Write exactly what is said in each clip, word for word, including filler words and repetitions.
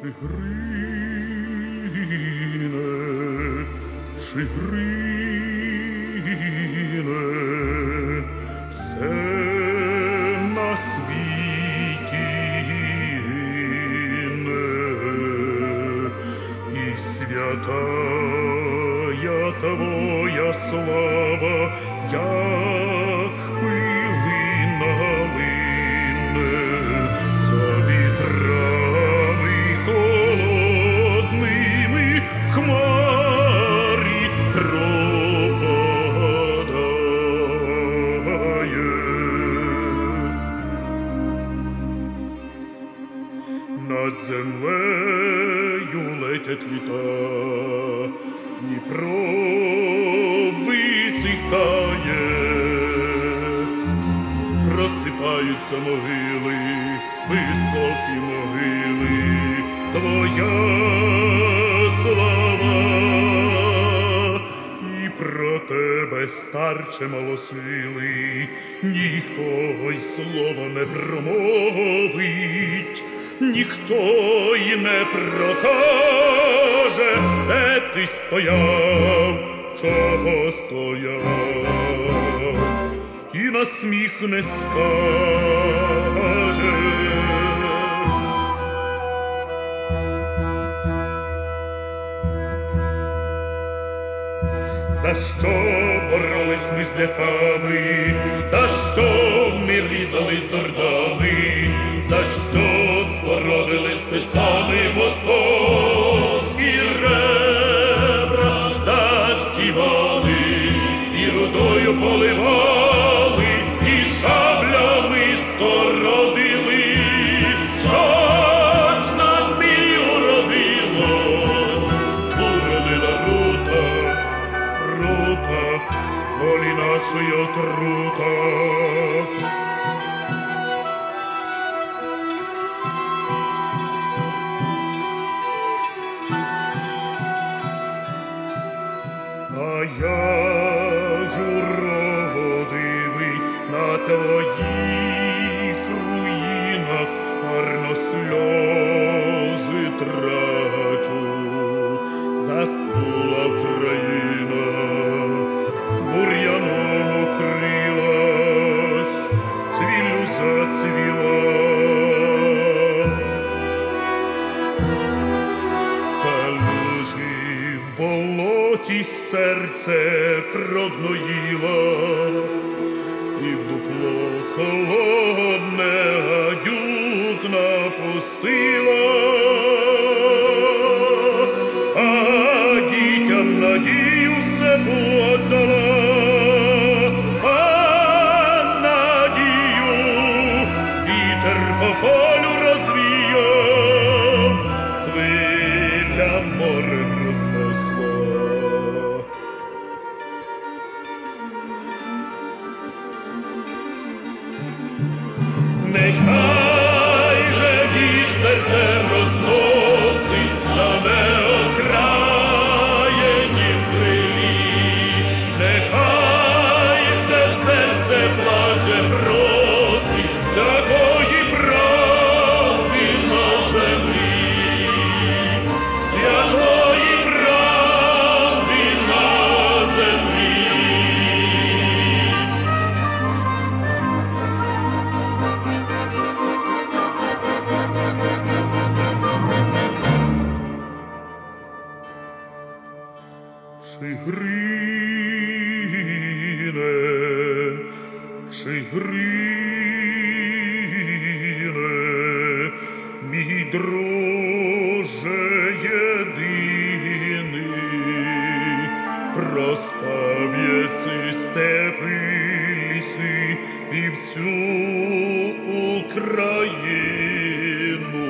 Чигирине, Чигирине, все на світі гине, і святая твоя слава, як пилина лине за вітрами холодними, хмарі пропадає. Над землею летять літа, Дніпро висихає, розсипаються могили, високі могили, твоя слава, і про тебе, старче малосилий, ніхто й слова не промовить, ніхто й не прокаже, де ти стояв, чого стояв, і на сміх не скаже. За що боролись ми з ляхами, за що ми різались з ордами, за що скородили списами московські ребра, засівали і рудою поливали, і шаблями скородили, що ж нам і уродилось, уродила рута, рута, волі нашої отрута. А я, юродивий, на твоїх руїнах марно сльози трачу. Заснула Вкраїна, бур'яном укрилась, цвіллю зацвіла. В болоті серце прогноїло, і в дупло холодне гадюк напустила, а дітям надію в степу отдала, а надію вітер по полю розвіяв, хвиля морем рознесла. Нехай же вітер се розносить на неокраєнім крилі, нехай же серце плаче, просить святої правди на землі, святої правди на землі. Чигирине, Чигирине, мій друже єдиний, проспав єси степи, ліси і всю Україну.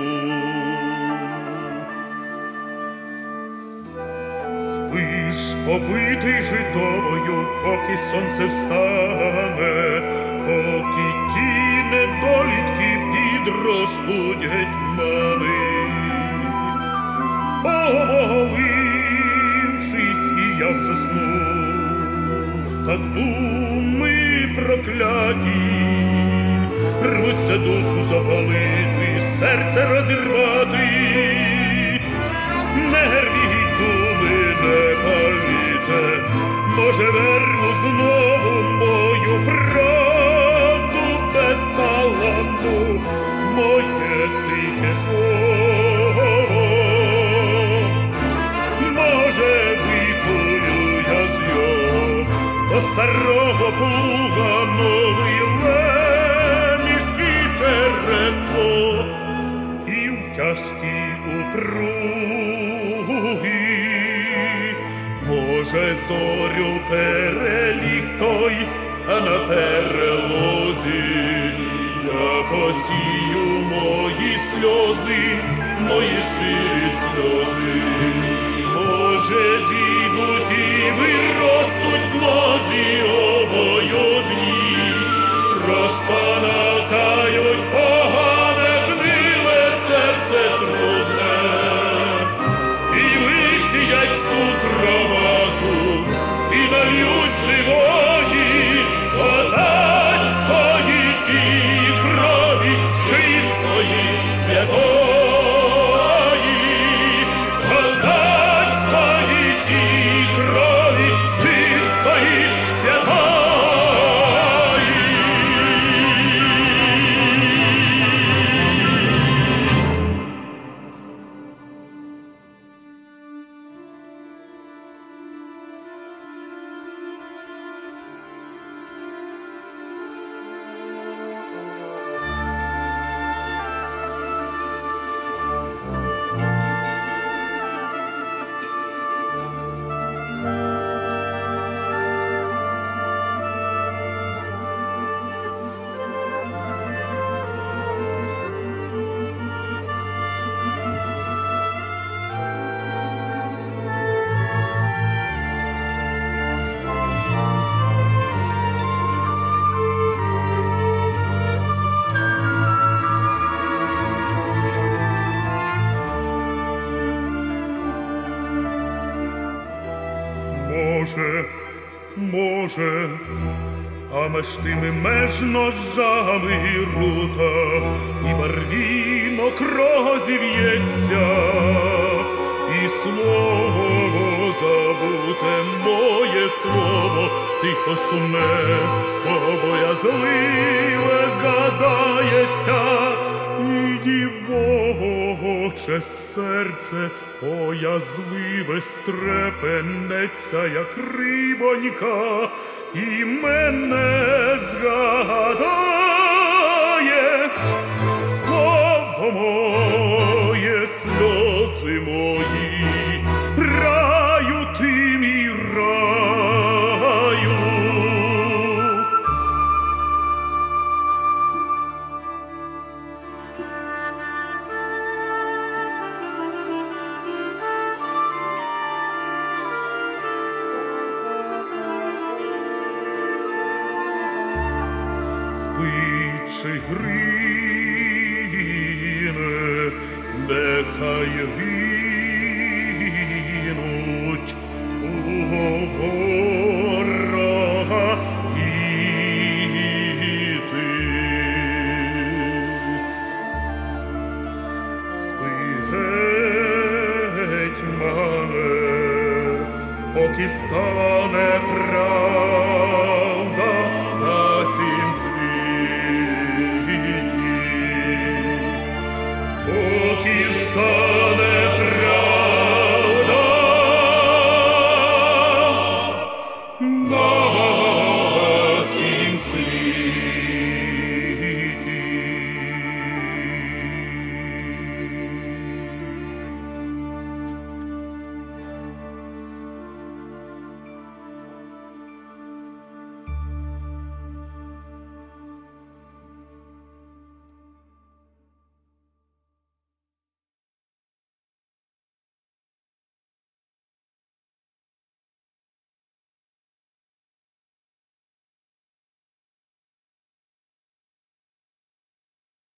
Спиш, повитий житовою, поки сонце встане, поки ті недолітки підростуть гетьмани. Оголившись, і я б заснув, так думи прокляті, рвуться душу запалити, серце розірвати. нерві думи не паліте, може верну знову мою правду без таланту, моє тихе слово. Може випую я з його до старого плуга новий леміш і чересло, і в тяжкі упруги. Може зорю переліг той, а на перелозі я посію мої сльози, мої щирі сльози. Може зійдуть і виростуть ножі обоюдні, розпанахають погане, гниле серце трудне, і висіять сутровату, і нальють живої козацької тії крові, чистої, святої, козацької тії крові, чистої, святої. Може, може, а меж тими меж ножами і рута, і барвінок розів'ється, і слово забуте, моє слово, тихо сумне, обоязливе згадається, і дівоче серце боязливе стрепенеться, як рибонька, і мене згадає слово моє, сльози мої, раю ти мій раю. Спичи грине, нехай гинуть у ворога діти. Спи гетьмане, поки стане правда на сім світі, поки стане